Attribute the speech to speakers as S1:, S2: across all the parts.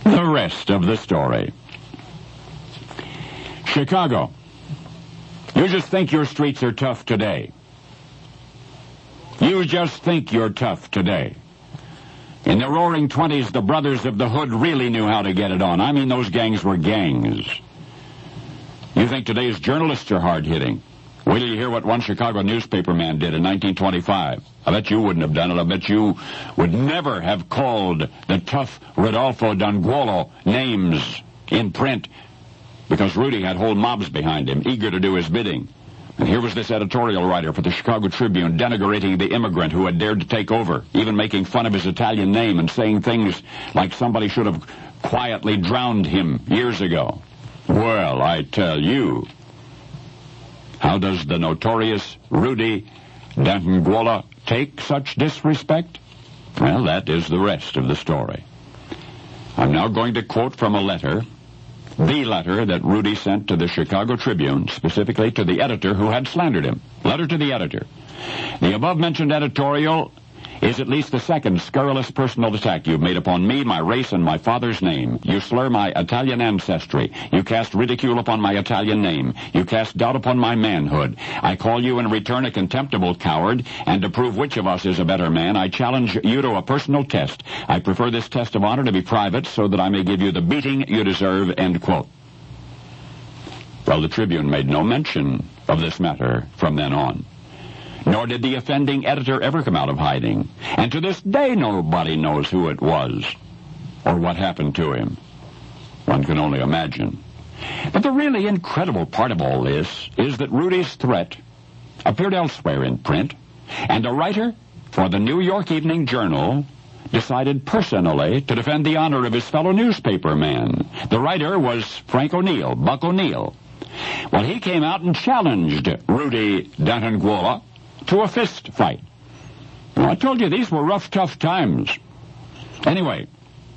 S1: The rest of the story. Chicago. You just think your streets are tough today. You just think you're tough today. In the roaring 20s, the brothers of the hood really knew how to get it on. I mean, those gangs were gangs. You think today's journalists are hard-hitting. Wait till you hear what one Chicago newspaper man did in 1925. I bet you wouldn't have done it. I bet you would never have called the tough Rodolfo D'Anguolo names in print because Rudy had whole mobs behind him, eager to do his bidding. And here was this editorial writer for the Chicago Tribune denigrating the immigrant who had dared to take over, even making fun of his Italian name and saying things like somebody should have quietly drowned him years ago. Well, I tell you, how does the notorious Rudy D'Anguolo take such disrespect? Well, that is the rest of the story. I'm now going to quote from a letter, the letter that Rudy sent to the Chicago Tribune, specifically to the editor who had slandered him. Letter to the editor. The above-mentioned editorial is at least the second scurrilous personal attack you've made upon me, my race, and my father's name. You slur my Italian ancestry. You cast ridicule upon my Italian name. You cast doubt upon my manhood. I call you in return a contemptible coward, and to prove which of us is a better man, I challenge you to a personal test. I prefer this test of honor to be private so that I may give you the beating you deserve, end quote. Well, the Tribune made no mention of this matter from then on. Nor did the offending editor ever come out of hiding. And to this day, nobody knows who it was or what happened to him. One can only imagine. But the really incredible part of all this is that Rudy's threat appeared elsewhere in print, and a writer for the New York Evening Journal decided personally to defend the honor of his fellow newspaper man. The writer was Frank O'Neill, Buck O'Neill. Well, he came out and challenged Rudy D'Anguolo to a fist fight. Well, I told you these were rough, tough times. Anyway,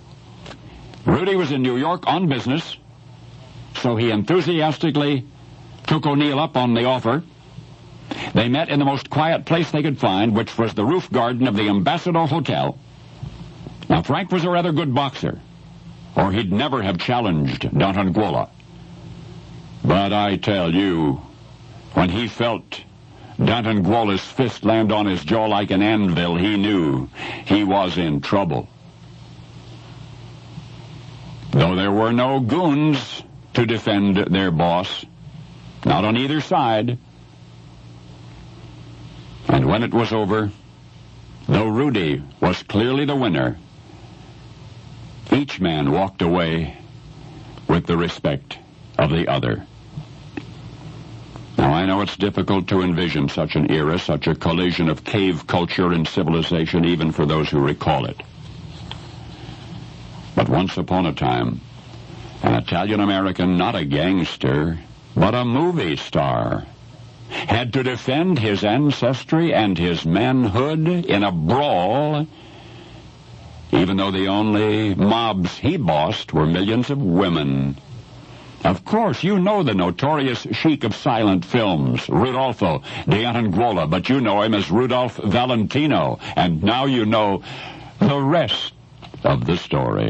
S1: Rudy was in New York on business, so he enthusiastically took O'Neill up on the offer. They met in the most quiet place they could find, which was the roof garden of the Ambassador Hotel. Now, Frank was a rather good boxer, or he'd never have challenged D'Anguolo. But I tell you, when he felt D'Anguolo's fist land on his jaw like an anvil, he knew he was in trouble. Though there were no goons to defend their boss, not on either side. And when it was over, though Rudy was clearly the winner, each man walked away with the respect of the other. Now, I know it's difficult to envision such an era, such a collision of cave culture and civilization, even for those who recall it. But once upon a time, an Italian-American, not a gangster, but a movie star, had to defend his ancestry and his manhood in a brawl, even though the only mobs he bossed were millions of women. Of course, you know the notorious sheik of silent films, Rodolfo D'Anguolo, but you know him as Rudolph Valentino, and now you know the rest of the story.